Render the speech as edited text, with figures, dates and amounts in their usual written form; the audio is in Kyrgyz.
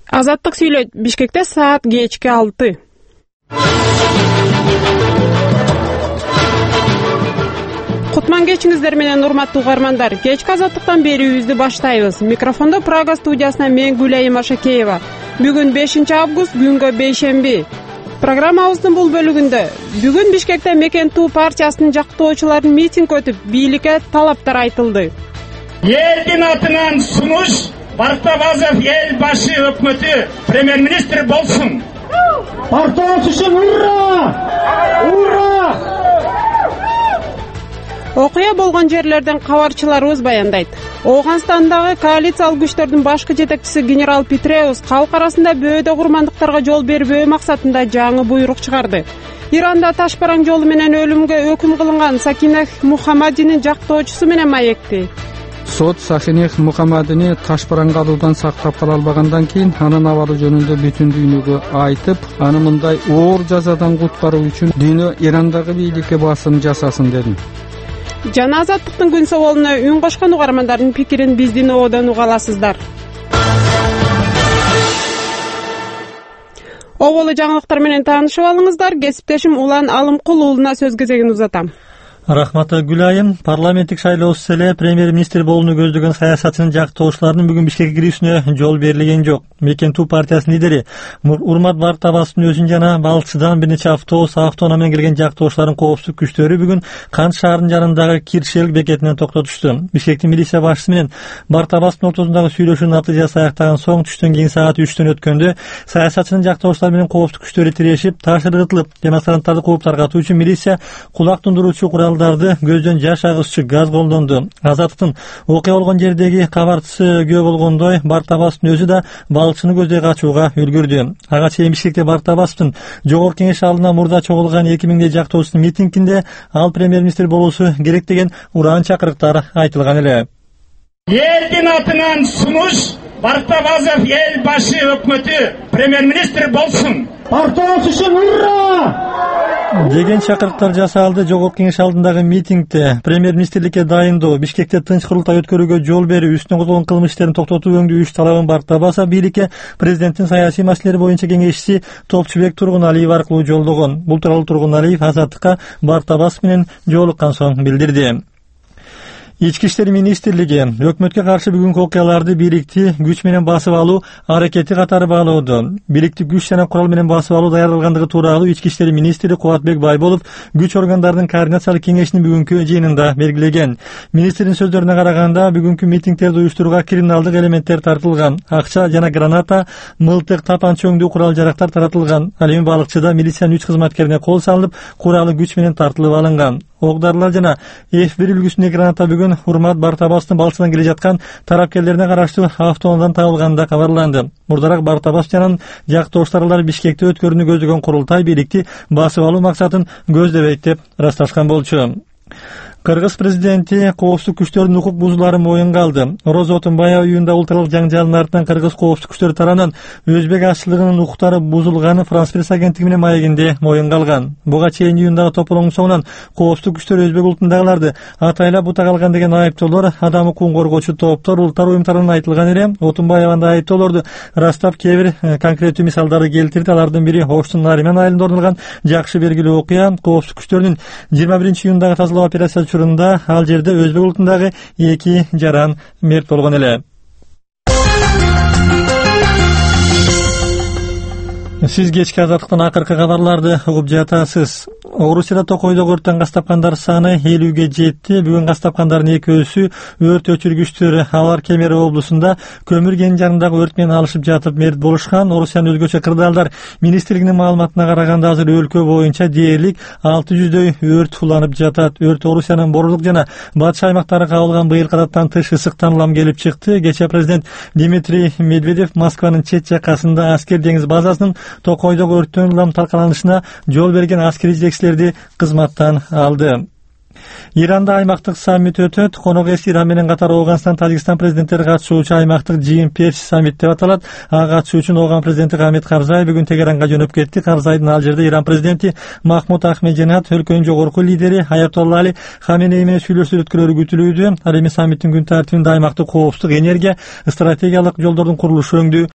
Азаттык сүйлөйт. Бишкекте саат кечки 6. Кутман кечиңиздер менен урматтуу угармандар. Кечки азаттыктан берүүбүздү баштайбыз. Микрофондо Прага студиясынан мен Гүлайым Ашакеева. Бүгүн 5 август, күнгө бейшемби. Программабыздын бул бөлүгүндө бүгүн Бишкекте Мекен Туу партиясынын жактоочуларын митинг өтүп, бийликке талаптар айтылды. Элдин атынан сунуш Бартабазов эл башы өкмөтү премьер-министр болсун. Партия үчүн ура! Ура! Окуя болгон жерлерден кабарчыларыбыз баяндайт. Ооганстандагы коалициялык күчтөрдүн башкы жетекчиси генерал Петреус калк арасында бөөдө курмандыктарга жол бербөө максатында жаңы буйрук чыгарды. Иранда таш бараң жолу менен өлүмгө өкүм кылынган Сакинех Мухаммадинин жактоочусу менен маекти. Сот Сакинех Мухаммадини таш бараң калуудан сактап кала албагандан кийин анын абалы жөнүндө бүтүн дүйнөгө айтып, аны мындай оор жазадан куткаруу үчүн дүйнө Ирандагы бийликке басым жасасын деди. Жана азаттыктын күн соболуна үн кошкон угармандардын пикирин биздин оодон уга аласыздар. Оболу жаңылыктар менен таанышып алыңыздар. Кесиптешим Улан Алымкул уулуна сөз кезегин узатам. Рахматы Гүлайым. Парламенттик шайлоосуз эле премьер-министр болууну көздөгөн саясатчынын жактоочуларынын бүгүн Бишкекке кирүүсүнө жол берилген жок. Мекен Туу партиясынын лидери Урмат Бартабастын өзүн жана Балчыдан бир нече автоунаа менен келген жактоочулардын коопсуздук күчтөрү бүгүн Кант шаарынын жанындагы Киршел бекетинен токтотушту. Бишкектин милиция башчысы менен Бартабастын ортосундагы сүйлөшүү натыйжасы аяктаган соң түштөн кийин саат 3 өткөндө саясатчынын жактоочулары менен коопсуздук күчтөрү тирешип, таш ыргытылып, демонстранттарды кууп таркатуу үчүн милиция кулак тундуруучу куралдарды, көздөн жаш агызчу газ колдонду. Азаттыктын окуя болгон жердеги кабарчысы күбө болгондой, Бартабастын өзү да балчыны көздөй качууга үлгүрдү. Ага чейин Бишкекте Бартабастын жогорку кеңеш алдына мурда чогулган 2000 жактоочусунун митингинде ал премьер-министр болуусу керек деген ураан чакырыктар айтылган эле. Элдин атынан сунуш Бартабазов эл башы өкмөтү премьер-министр болсун. Партия үчүн ура! Деген чакырыктар жасалды. Жогорку кеңеш алдындагы митингде премьер-министрликке дайындоо, Бишкекте тынч курултай өткөрүүгө жол берүү, үстүнө козголгон кылмыш иштерин токтотуу өңдүү 3 талабын Бартабазов бийликке президенттин саясий маселелер боюнча кеңешчиси Топчубек Тургуналиев аркылуу жолдогон. Бул тууралуу Тургуналиев Азаттыкка Бартабазов менен жолуккан соң билдирди. Ички иштер министрлиги өкмөткө каршы бүгүнкү окуяларды бийликти күч менен басып алуу аракети катары баалоодо. Бийликти күч жана курал менен басып алуу даярдалгандыгы тууралуу Ички иштер министри Кубатбек Байболов күч органдарынын координациялык кеңешинин бүгүнкү жыйынында белгилеген. Министрдин сөздөрүнө караганда, бүгүнкү митингтерди уюштурууга криминалдык элементтер тартылган, акча жана граната, мылтык, тапанча өңдүү курал жарактар таратылган. Ал эми балыкчыда милициянын 3 кызматкерине кол салынып, куралы күч менен тартылып алынган. Оқ-дарылар жана F1 үлгүсүндөгү граната бүгүн Урмат Бартабастын Балчыдан келе жаткан тарапкерлерине караштуу автоунадан табылганда кабарланды. Мурдараак Бартабаст жана жактоочулары Бишкекте өткөрүүнү көздөгөн курултай бийликти басып алуу максатын көздөбөйт деп ырасташкан болчу. Кыргыз президенти коопсуздук күчтөрдүн укук бузууларын моюнга алды. Роза Отунбаева үйүндө улуттук жаңжалдын артынан кыргыз коопсуздук күчтөрү тарабынан өзбек ашчылыгынын укуктары бузулганы Франс пресс агенттиги менен маегинде моюнга алган. Буга чейин үйүндагы тополоңдун соңунан коопсуздук күчтөрү өзбек улутундагыларды атайлап бутак алган деген айыптоолор адам укугун коргоочу топтор, улуттар уюмдарынан айтылган эле. Отунбаеванын айыптоолорду растап кээ бир конкреттүү мисалдарды келтирди. Алардын бири Оштун Нариман айылында орун алган жакшы белгилүү окуя. Коопсуздук күчтөрүнүн 21-июндагы тазалоо операциясы учурунда ал жерде өзбек улутундагы 2 жаран мерт болгон эле. Сиз кечки азаттыктан акыркы кабарларды угуп жатасыз. Орусияда Токойдогу өрттөн газ тапкандар саны 50ге жетти. Бүгүн газ тапкандардын экөөсү өрт өчүргүчтөр. Алар Кемерово облусунда көмүр кенин жанындагы өрт менен алышып жатып мерт болушкан. Орусиянын өзгөчө кырдаалдар министрлигинин маалыматына караганда азыр өлкө боюнча дээрлик 600дөй өрт уланып жатат. Өрт Орусиянын Борлук жана батыш аймактары кабылган быйылкы адаттан тыш ысыктан улам келип чыкты. Кечээ президент Дмитрий Медведев Москванын чет жакасында аскер деңиз базасынын Токойдогу өрттөн улам таркаланышына жол берген аскери жетекчилерди кызматтан алды. Иранда аймактык саммит өтөт. Конок эс Иран менен катар Ооганстан, Тажикстан президенттери катышуучу аймактык жыйын Перс саммит деп аталат. Ага катышуу үчүн Ооган президенти Хамид Карзай бүгүн Тегеранга жөнөп кетти. Карзайдын ал жерде Иран президенти Махмуд Ахмединежад, өлкөнүн жогорку лидери Аятолла Али Хаменеи менен сүйлөшүүлөр өткөрөрү күтүлүүдө. Ал эми саммиттин күн тартибинде аймактык коопсуздук, энергия, стратегиялык жолдордун курулушу өңдүү